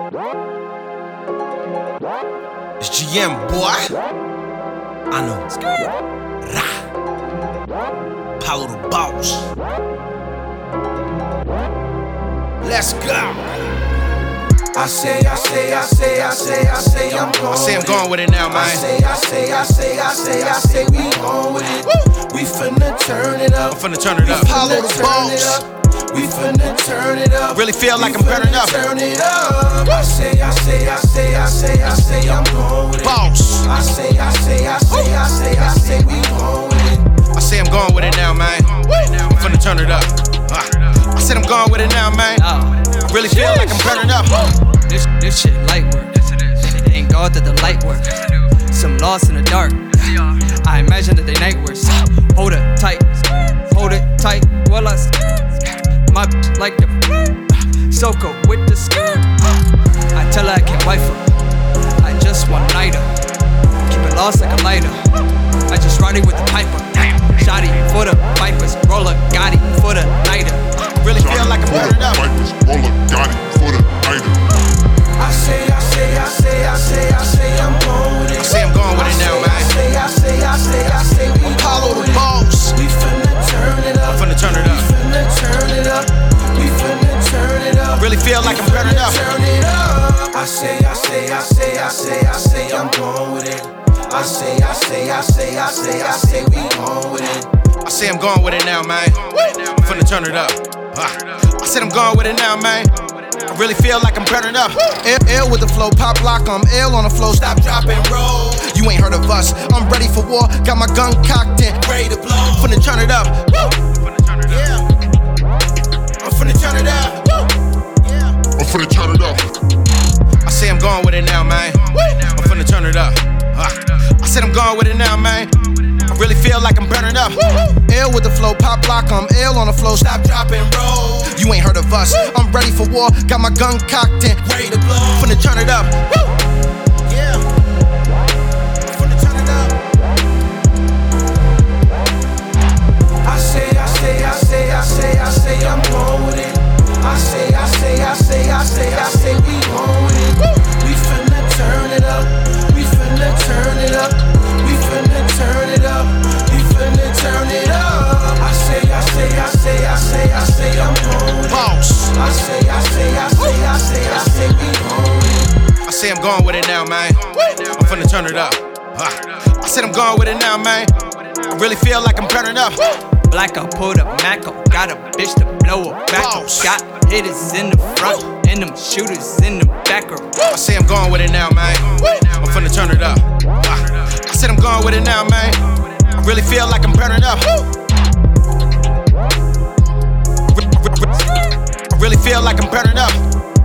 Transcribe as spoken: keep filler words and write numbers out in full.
It's G M, boy. I know. Rah. Paulo the Boss. Let's go. I say, I say, I say, I say, I say, I'm going. I say I'm going with it now, man. I say, I say, I say, I say, I say, we going with it. We finna turn it up. I'm finna turn it up. Paulo the Boss. We finna turn it up. Really feel like I'm burning up. Turn it up. I say, I say, I say, I say, I say, I'm going with it. Boss. I say, I say, I say, I say, I say, we going with it. I say I'm going with it now, man. I'm finna turn it up. Uh, I said I'm going with it now, man. I really feel like I'm burning up. This this shit light work. Thank God that the light work. Some lost in the dark. I imagine that they night works. Hold it tight, hold it tight. Well, I my bitch like the Soko with the skirt. I tell her I can't wife her. I just want nighter. Keep it lost like a lighter. I just ride it with the piper. Shotty for the vipers, roller Gotti for the nighter. Really feel like I'm burning up. Roller Gotti for the nighter. I say, I say, I say, I say, I say, I'm going with it. I say I'm going with it now, man. I say, I say, I say, I say, we Paulo the Boss. We finna turn it up. I'm finna turn it up. We finna turn it up. We finna turn it up. Really feel like I'm burning up. Turn it up. I say, I say, I say, I say, I say, I'm going with it. I say, I say, I say, I say, I say, we going with it. I say I'm going with it now, man. I'm finna turn it up. Uh, I said I'm going with it now, man. I really feel like I'm burning up. Ill, ill with the flow, pop lock, I'm ill on the flow. Stop, drop, and roll. You ain't heard of us. I'm ready for war. Got my gun cocked in, ready to blow. Finna turn it up. Yeah. I'm finna turn it up. I'm finna turn it up. I say I'm going with it now, man. I'm finna turn it up. Uh, I said I'm going with it now, man. I really feel like I'm burning up. Ill with the flow, pop lock, I'm ill on the flow. Stop, drop, and roll. You ain't heard of us. I'm ready for war. Got my gun cocked in, ready to blow. Finna turn it up. Yeah. Finna turn it up. I say, I say, I say, I say, I say, I'm going with it. I say, I say, I say, I say, I say, we going with it. We finna turn it up. We finna turn it up. We finna turn it up. We finna turn it up. I say, I say, I say, I say, I say, I'm going with it. Boss. I say, I say, I say, I say, I say, we going with it. I say I'm going with it now, man. I'm finna turn it up. Uh, I said I'm going with it now, man. I really feel like I'm burning up. Black, I pulled up Maco. Got a bitch to blow a back. Boss. Got hitters in the front and them shooters in the back. I say I'm going with it now, man. I'm finna turn it up. Uh, I said I'm going with it now, man. I really feel like I'm burning up. I really feel like I'm burning up.